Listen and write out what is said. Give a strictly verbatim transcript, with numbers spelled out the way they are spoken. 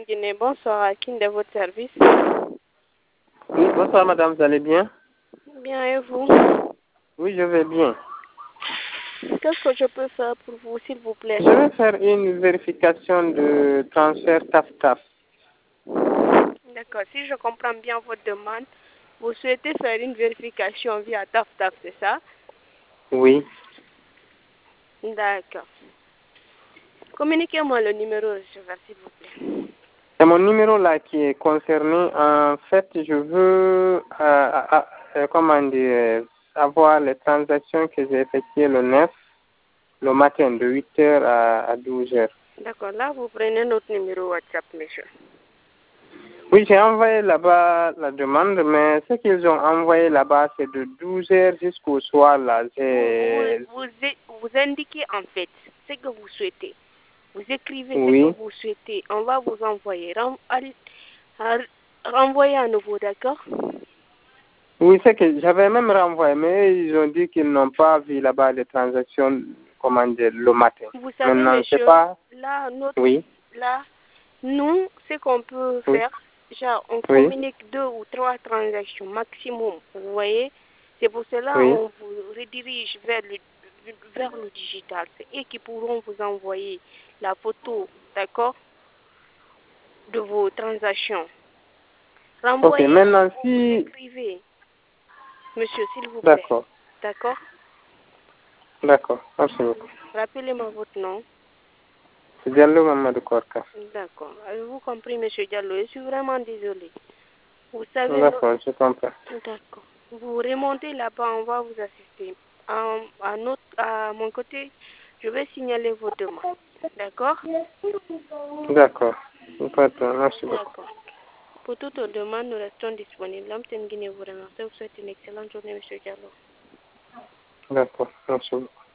Guinée. Bonsoir, à qui de votre service? Oui, bonsoir madame, vous allez bien? Bien, et vous? Oui, je vais bien. Qu'est-ce que je peux faire pour vous, s'il vous plaît? Je vais faire une vérification de transfert T A F T A F. D'accord, si je comprends bien votre demande, vous souhaitez faire une vérification via T A F T A F, c'est ça? Oui. D'accord. Communiquez-moi le numéro receveur, s'il vous plaît. C'est mon numéro là qui est concerné. En fait, je veux, euh, euh, euh, comment dire, savoir les transactions que j'ai effectuées le neuf, le matin, de huit heures à, à douze heures. D'accord, là, vous prenez notre numéro WhatsApp, monsieur. Oui, j'ai envoyé là-bas la demande, mais ce qu'ils ont envoyé là-bas, c'est de douze heures jusqu'au soir, là. Vous, J'ai... vous, vous, vous indiquez en fait ce que vous souhaitez. Vous écrivez Oui. ce que vous souhaitez. On va vous envoyer. Ren, allez, renvoyer à nouveau, d'accord? Oui, c'est que j'avais même renvoyé, mais ils ont dit qu'ils n'ont pas vu là-bas les transactions, comment dire, le matin. Vous savez, Maintenant, monsieur, pas... là, notre, Oui. là, nous, ce qu'on peut Oui. faire, déjà, on Oui. communique deux ou trois transactions maximum, vous voyez. C'est pour cela Oui. on vous redirige vers le, vers le digital. C'est eux qui pourront vous envoyer la photo, d'accord, de vos transactions. Ok, Renvoyez, maintenant, vous, vous si... écrivez, monsieur, s'il vous plaît. D'accord. D'accord? D'accord, merci beaucoup. Rappelez-moi votre nom. C'est Diallo Mamadou Korka. D'accord. Avez-vous compris, monsieur Diallo? Je suis vraiment désolée. Vous savez, D'accord, je comprends. d'accord. Vous remontez là-bas, on va vous assister. À, à, notre, à mon côté, je vais signaler vos demandes. D'accord? D'accord. Merci beaucoup. D'accord. Pour toutes vos demandes, nous restons disponibles. L'homme Guinée vous remercie. Vous souhaite une excellente journée, monsieur Diallo. D'accord, merci beaucoup.